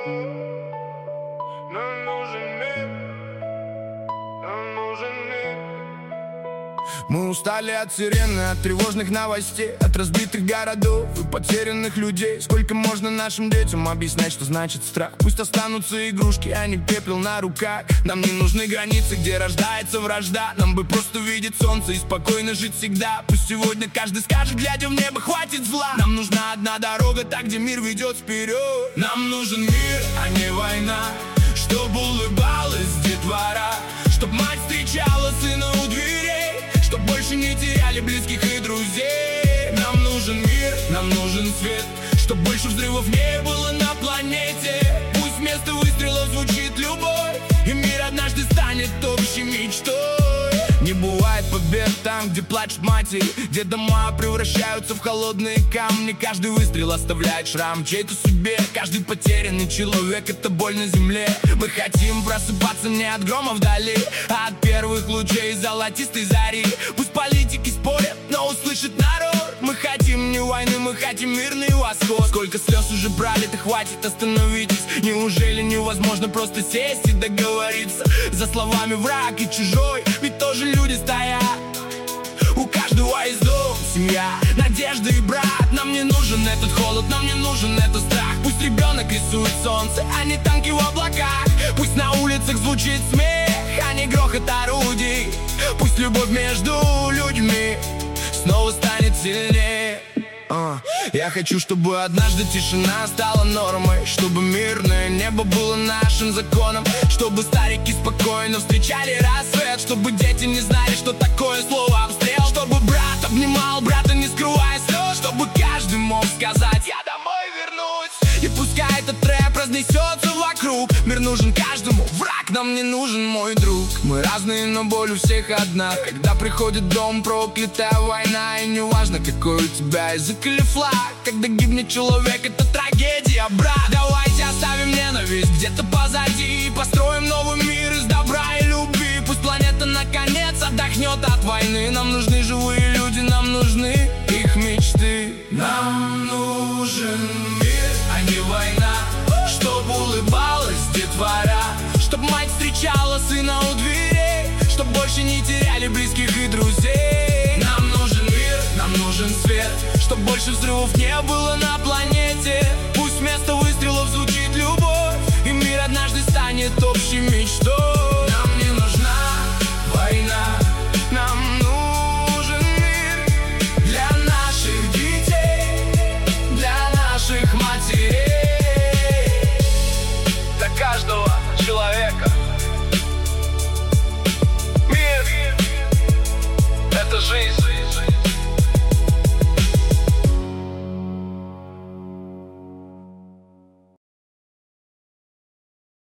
Нам нужен мир, нам нужен мир. Мы устали от сирены, от тревожных новостей, от разбитых городов и потерянных людей. Сколько можно нашим детям объяснять, что значит страх? Пусть останутся игрушки, а не пепел на руках. Нам не нужны границы, где рождается вражда. Нам бы просто видеть солнце и спокойно жить всегда. Пусть сегодня каждый скажет, глядя в небо, хватит зла. Нам нужна одна дорога, так, где мир ведет вперед. Нам нужен мир, а не война, чтоб улыбалась детвора, чтоб мать встречала сына у дверей, чтоб больше не теряли близких и друзей. Нам нужен мир, нам нужен свет, чтоб больше взрывов не было на планете. Пусть вместо выстрела звучит любовь, и мир однажды станет общей мечтой. Не бывает побед там, где плачут матери, где дома превращаются в холодные камни. Каждый выстрел оставляет шрам чьей-то судьбе. Каждый потерянный человек — это боль на земле. Мы хотим просыпаться не от грома вдали, а от первых лучей золотистой зари. Пусть политики спорят, но услышит народ. Мы хотим не войны, мы хотим мирный восход. Сколько слез уже пролито, хватит, остановитесь. Неужели невозможно просто сесть и договориться? За словами враг и чужой, ведь тоже люди стоят. У каждого из дом семья, надежда и брат. Нам не нужен этот холод, нам не нужен этот страх. Пусть ребенок рисует солнце, а не танки в облаках. Пусть на улицах звучит смех, а не грохот орудий. Пусть любовь между людьми снова станет сильнее. Я хочу, чтобы однажды тишина стала нормой, чтобы мирное небо было нашим законом, чтобы старики спокойно встречали рассвет, чтобы дети не знали, что такое слово обстрел, чтобы брат обнимал брата, не скрывая слез, чтобы каждый мог сказать: я домой вернусь. И пускай этот рэп разнесется вокруг, мир нужен каждому, враг нам не нужен, мой друг. Мы разные, но боль у всех одна. Когда приходит в дом проклятая война, и неважно, какой у тебя язык или флаг, когда гибнет человек, это трагедия, брат. Давайте оставим ненависть где-то позади и построим новый мир из добра и любви. Пусть планета наконец отдохнет от войны. Нам нужны живые люди, нам нужны их мечты. Нам нужен мир, а не война, чтоб улыбалась детвора, чтоб мать встречала сына у дверей, чтоб больше не теряли близких и друзей. Нам нужен мир, нам нужен свет, чтоб больше взрывов не было на планете. Пусть вместо выстрелов звучит любовь, и мир однажды станет общей мечтой. Нам не нужна война, нам нужен мир для наших детей, для наших матерей, для каждого человека.